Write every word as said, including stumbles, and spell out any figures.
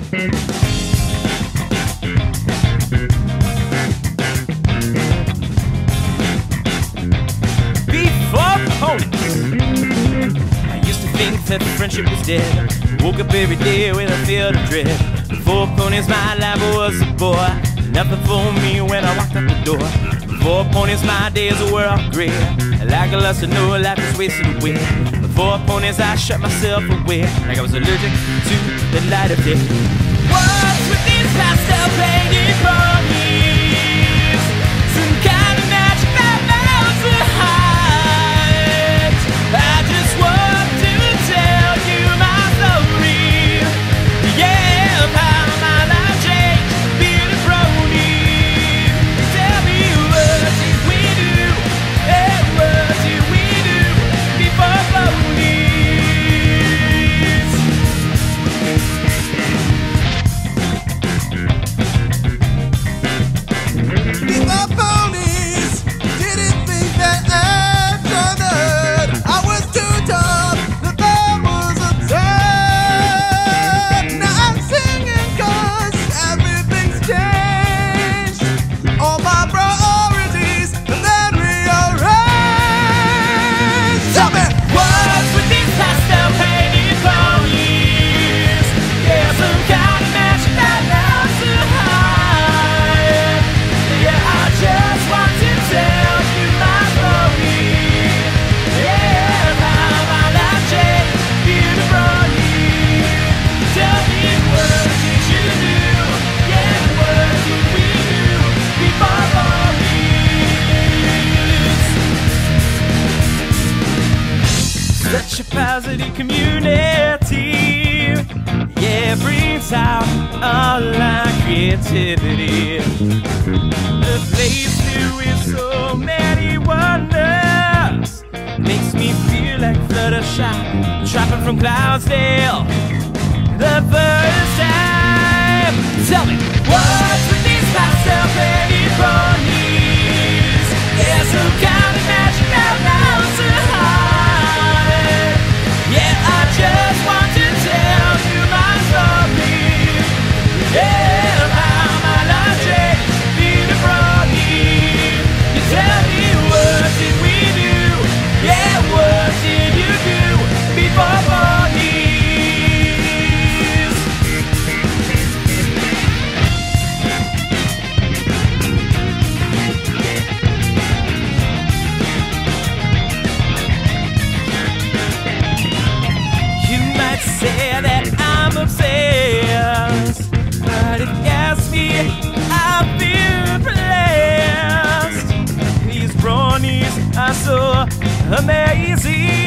Before ponies, I used to think that friendship was dead. Woke up every day with a feel of dread. Before ponies, my life was a bore. Nothing for me when I walked out the door. Before ponies, my days were all gray. Like a lust to know life is wasted away. Before ponies, I shut myself away, like I was allergic to the light of day. What's with these pastel painted ponies? Some kind of magic that melts the heart. I just want to tell you my story. Yeah, of how my life changed being a brony. Tell me, what did we do? And what did we do before ponies? Before ponies, didn't think that after that I was too tough, that there was a time. Now I'm singing 'cause everything's changed. All my priorities have been rearranged. Tell me, What's with these pastel painted ponies? Yeah, some kind of magic that melts the heart. Yeah, I just want to tell you my story. Yeah, how my life changed being a brony. Tell me, what did you do? Yeah, what did we do before ponies? Such a positive community, yeah, brings out all our creativity. A place filled with so many wonders makes me feel like Fluttershy, dropping from Cloudsdale the first time. Tell me, what's with these pastel painted ponies? Yeah, some kind of magic that melts the heart. Yeah, I just want to tell you my story. Yeah, how my life changed being a brony. You tell me, what did we do? Yeah, what did you do before ponies? You might say that I'm obsessed, but if you ask me, I feel blessed. These bronies are so amazing.